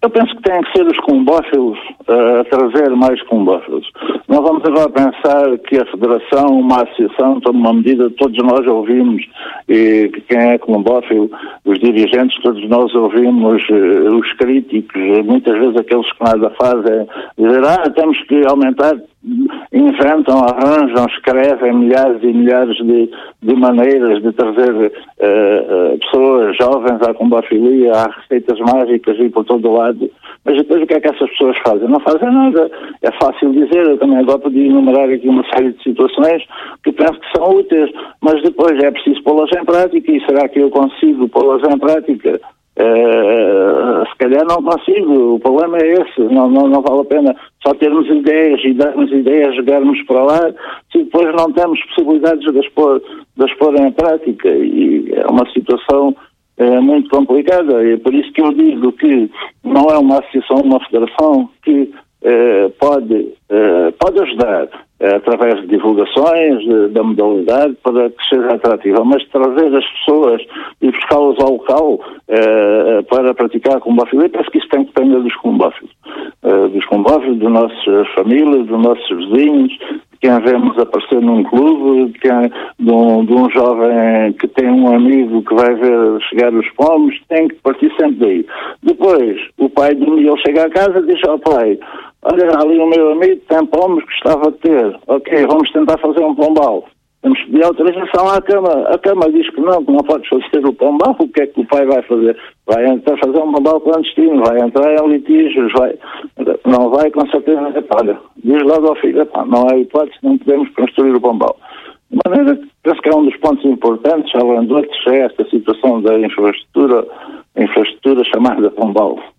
Eu penso que têm que ser os combófilos a trazer mais combófilos. Não vamos agora pensar que a Federação, uma associação, toma uma medida, todos nós ouvimos, e que quem é combófilo, os dirigentes, todos nós ouvimos os críticos, muitas vezes aqueles que nada fazem, dizer, temos que aumentar, inventam, arranjam, escrevem milhares e milhares de maneiras de trazer pessoas jovens à combofilia, há receitas mágicas e por todo lado, mas depois o que é que essas pessoas fazem? Não fazem nada. É fácil dizer, eu também agora podia enumerar aqui uma série de situações que penso que são úteis, mas depois é preciso pô-las em prática, e será que eu consigo pô-las em prática? Se calhar não consigo, o problema é esse, não vale a pena só termos ideias e darmos ideias, jogarmos para lá, se depois não temos possibilidades de as pôr em prática, e é uma situação muito complicada, e é por isso que eu digo que não é uma associação, uma federação que pode ajudar através de divulgações da modalidade para que seja atrativa, mas trazer as pessoas e buscá-las ao local para praticar a combofilia, penso que isso tem que depender dos combófilos, das nossas famílias, dos nossos vizinhos, de quem vemos aparecer num clube, de um jovem que tem um amigo que vai ver chegar os pomos, tem que partir sempre daí. Depois, o pai de um dia ele chega a casa e diz ao pai: olha, ali o meu amigo tem pomos que gostava de ter. Ok, vamos tentar fazer um pombal. Temos que pedir autorização à Câmara. A Câmara diz que não podes fazer o pombal. O que é que o pai vai fazer? Vai entrar a fazer um pombal clandestino, vai entrar em litígios, não vai com certeza. Olha, diz logo ao filho, não há hipótese, não podemos construir o pombal. De maneira que penso que é um dos pontos importantes, além de outros, é esta situação da infraestrutura chamada pombal.